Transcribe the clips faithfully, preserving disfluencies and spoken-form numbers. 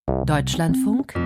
Deutschlandfunk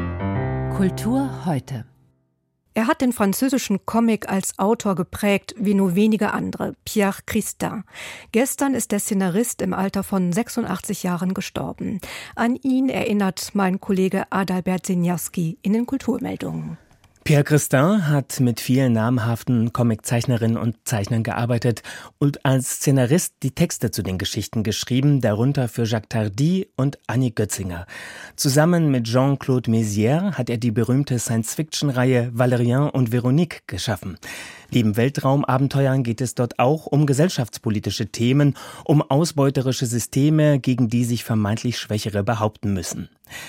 Kultur heute. Er hat den französischen Comic als Autor geprägt, wie nur wenige andere, Pierre Christin. Gestern ist der Szenarist im Alter von sechsundachtzig Jahren gestorben. An ihn erinnert mein Kollege Adalbert Siniawski in den Kulturmeldungen. Pierre Christin hat mit vielen namhaften Comiczeichnerinnen und Zeichnern gearbeitet und als Szenarist die Texte zu den Geschichten geschrieben, darunter für Jacques Tardy und Annie Götzinger. Zusammen mit Jean-Claude Mézières hat er die berühmte Science-Fiction-Reihe Valérien und Véronique geschaffen. Neben Weltraumabenteuern geht es dort auch um gesellschaftspolitische Themen, um ausbeuterische Systeme, gegen die sich vermeintlich Schwächere behaupten müssen.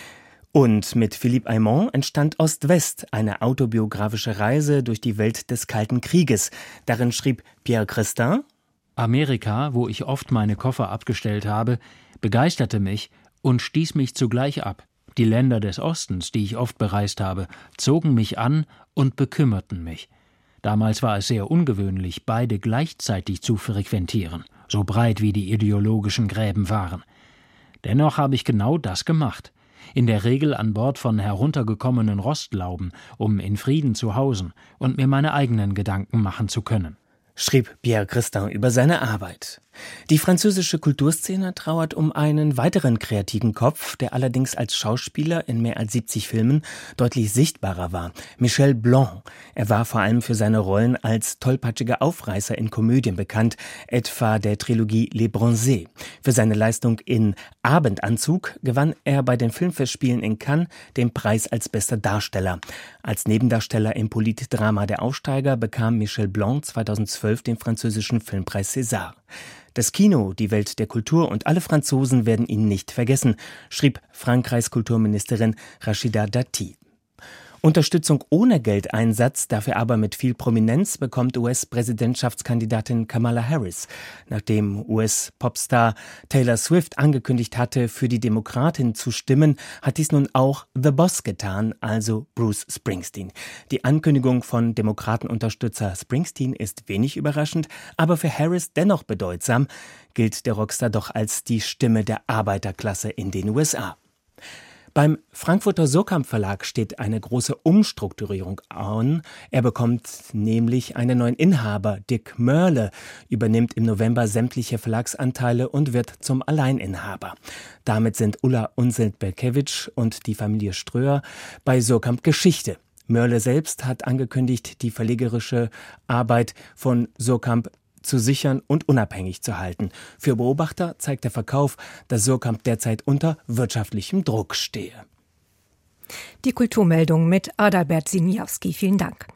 Und mit Philippe Aymon entstand Ost-West, eine autobiografische Reise durch die Welt des Kalten Krieges. Darin schrieb Pierre Christin: Amerika, wo ich oft meine Koffer abgestellt habe, begeisterte mich und stieß mich zugleich ab. Die Länder des Ostens, die ich oft bereist habe, zogen mich an und bekümmerten mich. Damals war es sehr ungewöhnlich, beide gleichzeitig zu frequentieren, so breit wie die ideologischen Gräben waren. Dennoch habe ich genau das gemacht. In der Regel an Bord von heruntergekommenen Rostlauben, um in Frieden zu hausen und mir meine eigenen Gedanken machen zu können, schrieb Pierre Christin über seine Arbeit. Die französische Kulturszene trauert um einen weiteren kreativen Kopf, der allerdings als Schauspieler in mehr als siebzig Filmen deutlich sichtbarer war. Michel Blanc. Er war vor allem für seine Rollen als tollpatschiger Aufreißer in Komödien bekannt, etwa der Trilogie Les Bronzés. Für seine Leistung in Abendanzug gewann er bei den Filmfestspielen in Cannes den Preis als bester Darsteller. Als Nebendarsteller im Politdrama Der Aufsteiger bekam Michel Blanc zweitausendzwölf den französischen Filmpreis César. Das Kino, die Welt der Kultur und alle Franzosen werden ihn nicht vergessen, schrieb Frankreichs Kulturministerin Rachida Dati. Unterstützung ohne Geldeinsatz, dafür aber mit viel Prominenz, bekommt U S-Präsidentschaftskandidatin Kamala Harris. Nachdem U S-Popstar Taylor Swift angekündigt hatte, für die Demokratin zu stimmen, hat dies nun auch The Boss getan, also Bruce Springsteen. Die Ankündigung von Demokratenunterstützer Springsteen ist wenig überraschend, aber für Harris dennoch bedeutsam, gilt der Rockstar doch als die Stimme der Arbeiterklasse in den U S A. Beim Frankfurter Surkamp Verlag steht eine große Umstrukturierung an. Er bekommt nämlich einen neuen Inhaber. Dick Mörle übernimmt im November sämtliche Verlagsanteile und wird zum Alleininhaber. Damit sind Ulla Unselt-Berkewitsch und die Familie Ströer bei Surkamp Geschichte. Mörle selbst hat angekündigt, die verlegerische Arbeit von Surkamp zu sichern und unabhängig zu halten. Für Beobachter zeigt der Verkauf, dass Surkamp derzeit unter wirtschaftlichem Druck stehe. Die Kulturmeldung mit Adalbert Siniawski. Vielen Dank.